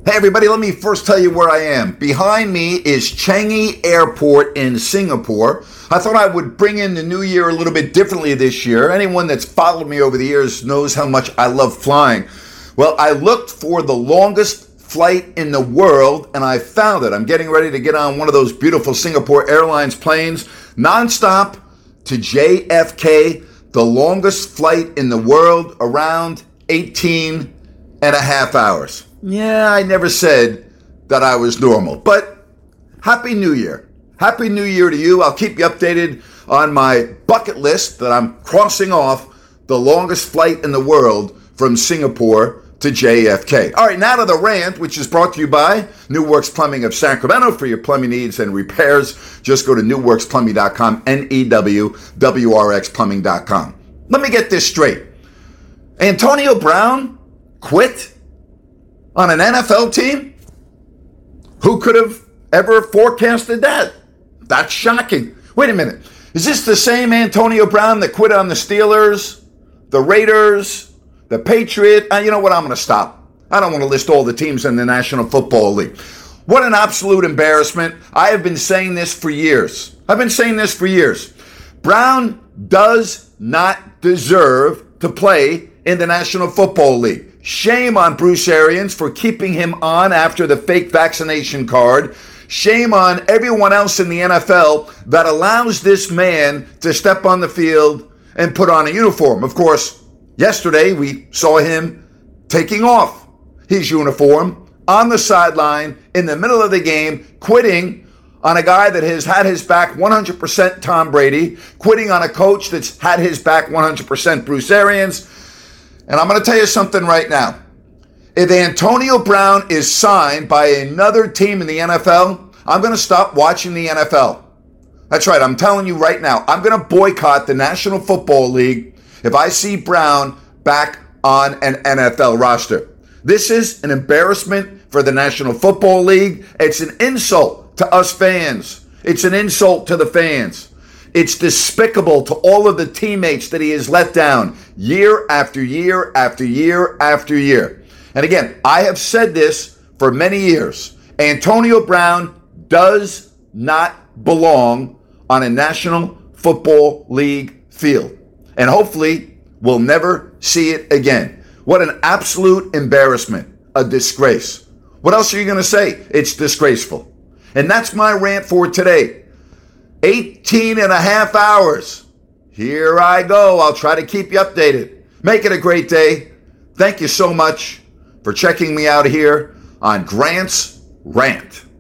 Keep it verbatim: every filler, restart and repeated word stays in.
Hey everybody, let me first tell you where I am. Behind me is Changi Airport in Singapore. I thought I would bring in the new year a little bit differently this year. Anyone that's followed me over the years knows how much I love flying. Well, I looked for the longest flight in the world and I found it. I'm getting ready to get on one of those beautiful Singapore Airlines planes, nonstop to J F K, the longest flight in the world, around eighteen and a half hours. Yeah, I never said that I was normal, but Happy New Year. Happy New Year to you. I'll keep you updated on my bucket list that I'm crossing off the longest flight in the world from Singapore to J F K. All right, now to the rant, which is brought to you by New Works Plumbing of Sacramento. For your plumbing needs and repairs, just go to new works plumbing dot com, N E W W R X plumbing dot com. Let me get this straight. Antonio Brown quit on an N F L team? Who could have ever forecasted that? That's shocking. Wait a minute. Is this the same Antonio Brown that quit on the Steelers, the Raiders, the Patriots? Uh, you know what? I'm going to stop. I don't want to list all the teams in the National Football League. What an absolute embarrassment. I have been saying this for years. I've been saying this for years. Brown does not deserve to play in the National Football League. Shame on Bruce Arians for keeping him on after the fake vaccination card. Shame on everyone else in the N F L that allows this man to step on the field and put on a uniform. Of course, yesterday we saw him taking off his uniform on the sideline in the middle of the game, quitting on a guy that has had his back one hundred percent, Tom Brady, quitting on a coach that's had his back one hundred percent, Bruce Arians. And I'm going to tell you something right now. If Antonio Brown is signed by another team in the N F L, I'm going to stop watching the N F L. That's right. I'm telling you right now. I'm going to boycott the National Football League if I see Brown back on an N F L roster. This is an embarrassment for the National Football League. It's an insult to us fans. It's an insult to the fans. It's despicable to all of the teammates that he has let down year after year after year after year. And again, I have said this for many years. Antonio Brown does not belong on a National Football League field. And hopefully we'll never see it again. What an absolute embarrassment, a disgrace. What else are you going to say? It's disgraceful. And that's my rant for today. eighteen and a half hours. Here I go. I'll try to keep you updated. Make it a great day. Thank you so much for checking me out here on Grant's Rant.